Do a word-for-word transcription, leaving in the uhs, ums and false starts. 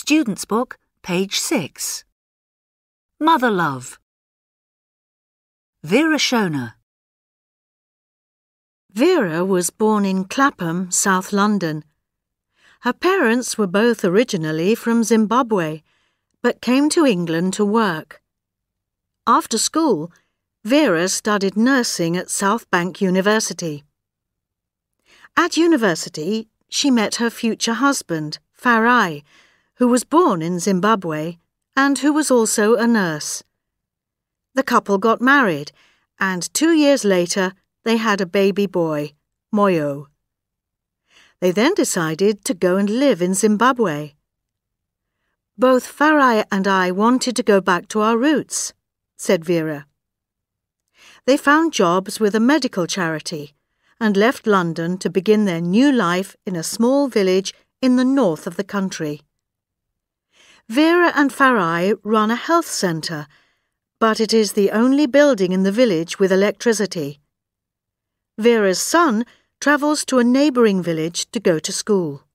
Student's Book, page six. Mother Love. Vera Shona. Vera was born in Clapham, South London. Her parents were both originally from Zimbabwe, but came to England to work. After school, Vera studied nursing at South Bank University. At university, she met her future husband, Farai, who was born in Zimbabwe and who was also a nurse. The couple got married, and two years later they had a baby boy, Moyo. They then decided to go and live in Zimbabwe. "Both Farai and I wanted to go back to our roots," said Vera. They found jobs with a medical charity and left London to begin their new life in a small village in the north of the country. Vera and Farai run a health centre, but it is the only building in the village with electricity. Vera's son travels to a neighbouring village to go to school.